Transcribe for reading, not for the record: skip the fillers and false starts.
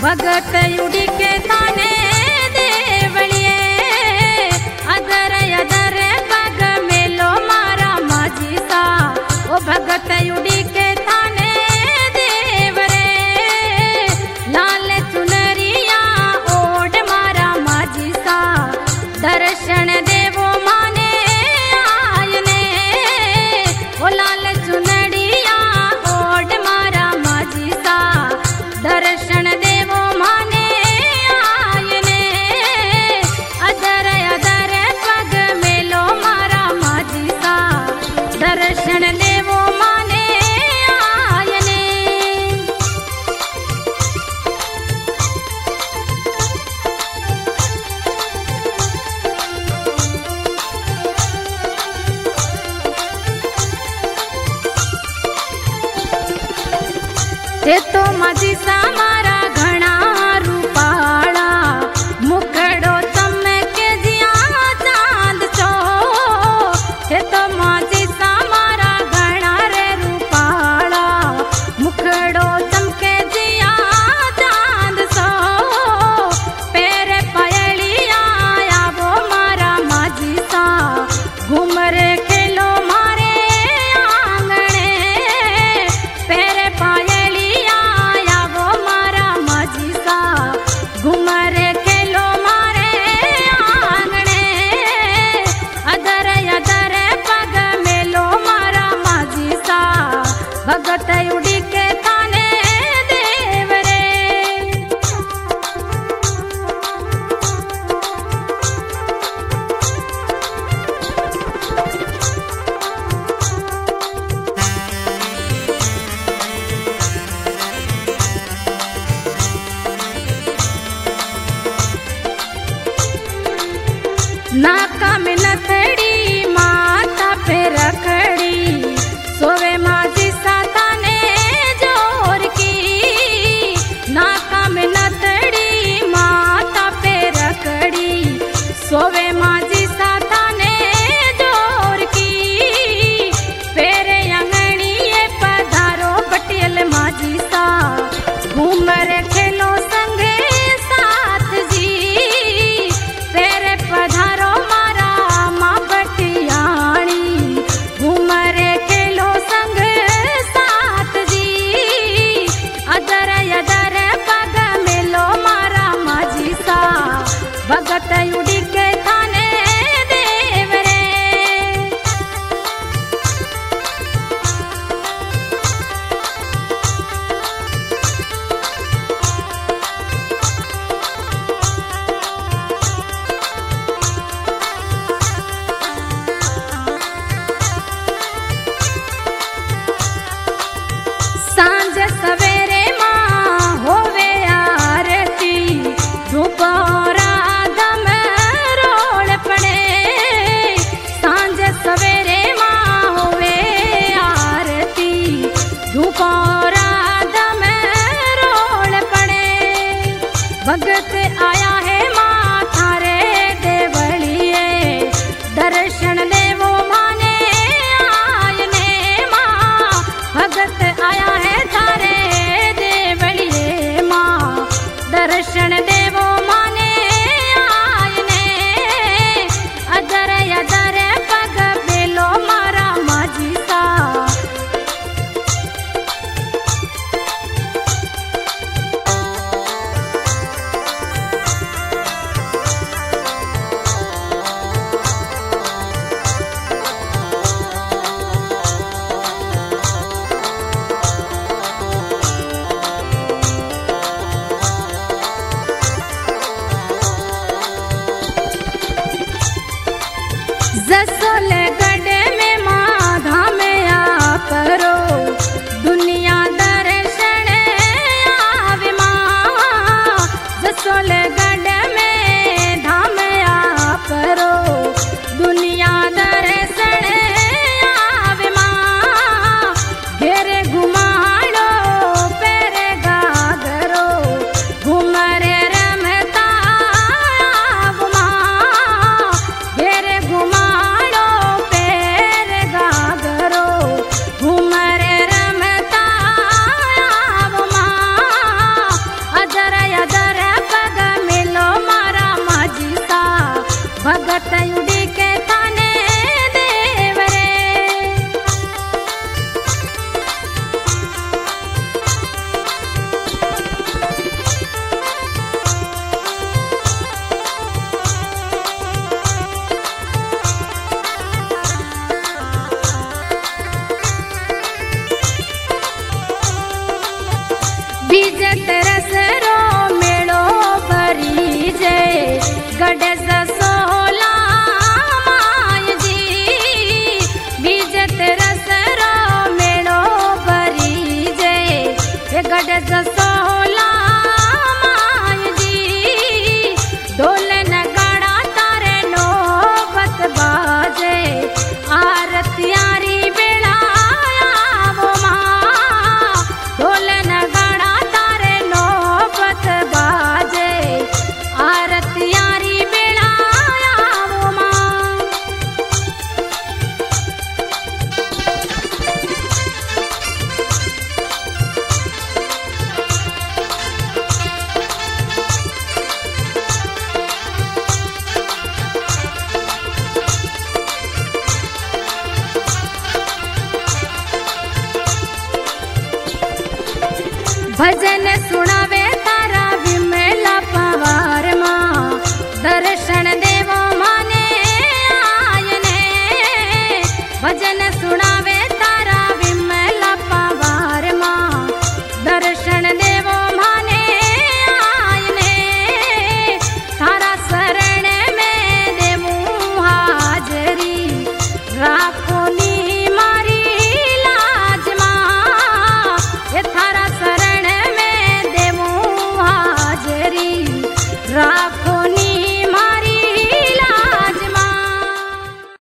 भगत उड़ी के ताने देवलिए अदर अदर पग मेलो मारा माझी सा ओ भगत उड़ी के ताने देवरे लाल चुनरिया ओढ़ मारा माझी सा दर्शन देवो माने आयने ओ लाल चुनरिया ओढ़ मारा माझी सा दर्शन देवो माने आयने अदर अदर पग मेलो मारा माझी सा दर्शन देवो माने आयने। ते तो माझी सा मारा घणा रूपाळा मुखड़ो चमके जिया चांद चो ते तो माझी सा मारा घणा रे रूपाळा मुखड़ो चमके जिया चांद सो पेरे पायलिया आवो मारा माझी सा घूमरे खेलो मारे आंगणे पेरे पायलिया आवो मारा माझी सा घूमरे खेलो मारे आंगणे अदर अदर पग मेलो मारा माझी सा भगत उड़ी के ताने देवरे। नाका में नथड़ी माता पे रखड़ी सोवे माझी सा ताने जोर की नाका में नथड़ी माता पे रखड़ी सोवे माझी सा ताने जोर की पेरे अंगणीए पधारो पटियल माझी सा घूमर खेलो संगे साथ जी पेरे पधारो मारा माँ बटियाणी घूमरे खेलो संग साथ जी अदर अदर पग मेलो मारा माझी सा भगत उड़ी के थाने देवरे। सांझ सवेरे माँ होवे आरती धूपोरा दम रोड़ पड़े सांझ सवेरे माँ होवे आरती धूपोरा दम रोड़ पड़े भगत आया है माँ थारे देवलिए दर्शन देवो माने आयने माँ भगत आया है थारे देवलिए माँ दर्शन